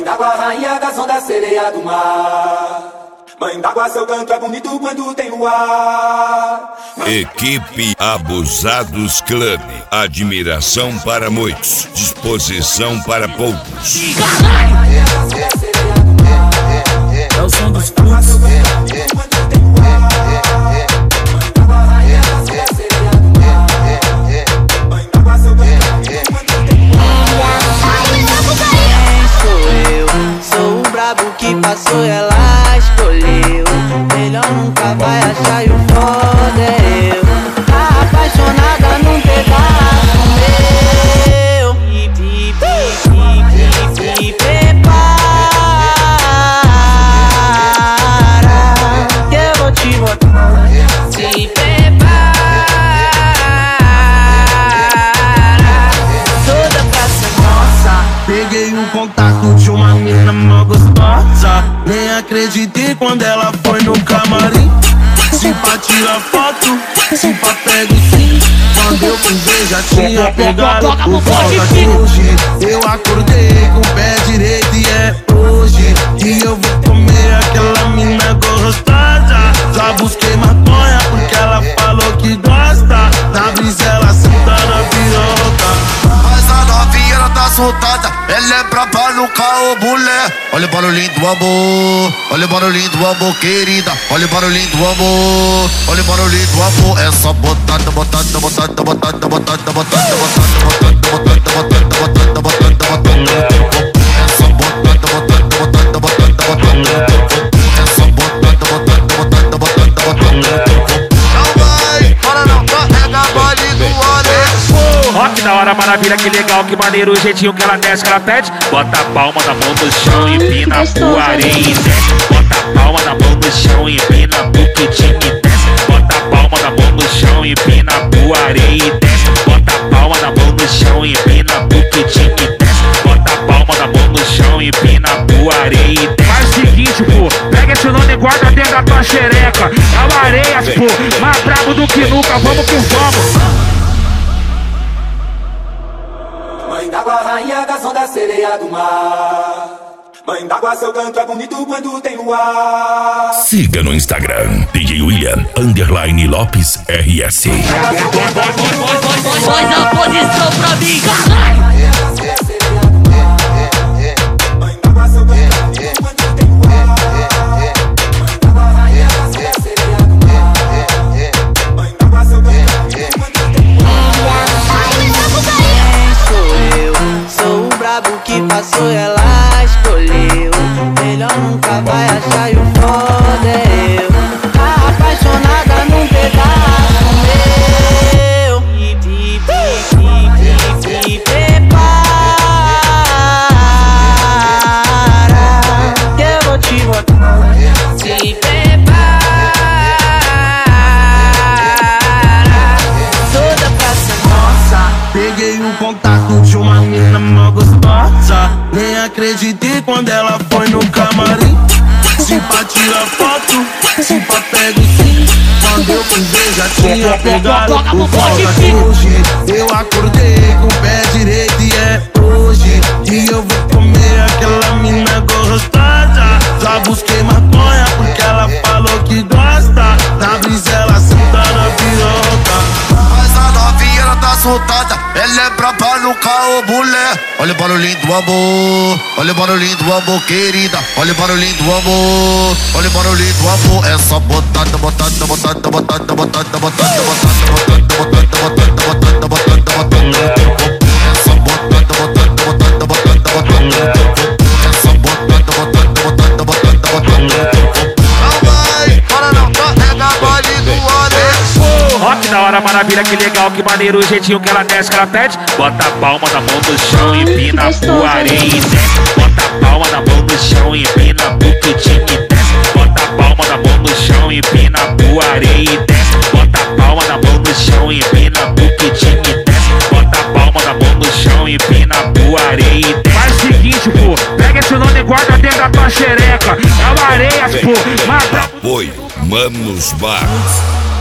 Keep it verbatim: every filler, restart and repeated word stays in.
d'água, rainha das ondas, sereia do mar. Mãe d'água, seu canto é bonito quando tem luar. Equipe Abusados Club. Admiração para muitos, disposição para poucos. É o som dos frutos. Sou o brabo que passou e ela escolheu. Melhor nunca vai achar e o foda é eu. Tá apaixonada num pedaço meu. E, e, e, e, e prepara que eu vou te botar. Se prepara. Toda pra ser nossa. Peguei o contato de uma mina mó gostosa. Nem acreditei quando ela foi no camarim. Se pra tirar foto, se pra pego sim. Quando eu fui ver já tinha pegado o foda de hoje. Eu acordei com o pé direito e é hoje que eu vou comer aquela mina gostosa. Já busquei maconha porque ela falou que gosta. Na brisa ela senta na piroca. Mas a novinha ela tá soltada, ela é braba no caô, mulher. Olha o barulhinho do amor, olha o barulhinho do amor, querida. Olha o barulhinho do amor, olha o barulhinho do amor. É só botada, botada, botada, botada, botada, botada, botada, botada, botada, botada, botada, botada. É só botada, botada, botada, botada, botada. É só botada, botada, botada, botada, botada. Não vai, para não carrega a bali do óleo. Ó, que da hora, maravilha, que legal, que maneiro o jeitinho que ela desce, que ela pede. Bota a palma na mão no chão, empina pro areia e desce. Bota a palma na mão no chão, empina pro quitinho e desce. Bota a palma na mão no chão, empina pro areia e desce. Bota a palma na mão no chão, empina pro quitinho e desce. Bota a palma na mão no chão, empina pro areia e desce. Faz o seguinte, pô, pega esse nome e guarda dentro da tua xereca. É o Areias, pô, mais brabo do que nunca, vamos que vamos. Mãe d'água, rainha das ondas, sereia do mar. Mãe d'água, seu canto é bonito quando tem luar. Siga no Instagram, D J William, underline Lopes R S. Faz a posição pra mim, Mãe d'água, seu canto é bonito quando tem luar. Mãe d'água, rainha das ondas, sereia do mar. Mãe d'água, seu canto é bonito quando tem luar. Sou o brabo que passou e ela escolheu. Melhor nunca vai achar e o foda é eu. Tá apaixonada num pedaço meu. E, e, e, e, e prepara que eu vou te botar. Se prepara. Toda pra ser nossa. Peguei o contato de uma mina mó gostosa. Nem acreditei quando ela foi no camarim. Se pra tirar foto, se pra pego sim. Quando eu fui ver já tinha pegado o foda de hoje. Eu acordei com o pé direito e é hoje que eu vou comer aquela mina gostosa. Já busquei maconha porque ela falou que gosta. Na brisa ela senta na piroca. Mas a novinha ela tá soltada, ela é braba no caô, mulher. Olha o barulhinho do amor, olha o barulhinho do amor, querida. Olha o barulhinho do amor, olha o barulhinho do amor. É só botada, botada, botada, botada, botada, botada, botada, botada, botada, botada, botada, botada. É só botada, botada, botada, botada, botada. É só botada, botada, botada, botada, botada. Não vai, para não carrega a bali do óleo. Ó, que da hora, maravilha, que legal, que maneiro o jeitinho que ela desce, que ela pede. Bota a palma na mão no chão, empina pro areia e desce. Bota a palma na mão no chão, empina pro quitinho e desce. Bota a palma na mão no chão, empina pro areia e desce. Bota a palma na mão no chão, empina pro quitinho e desce. Bota a palma na mão no chão, empina pro areia e desce. Faz o seguinte, pô, pega esse nome e guarda dentro da tua xereca. É o Areias, pô, mais brabo. Apoio Manos Bar.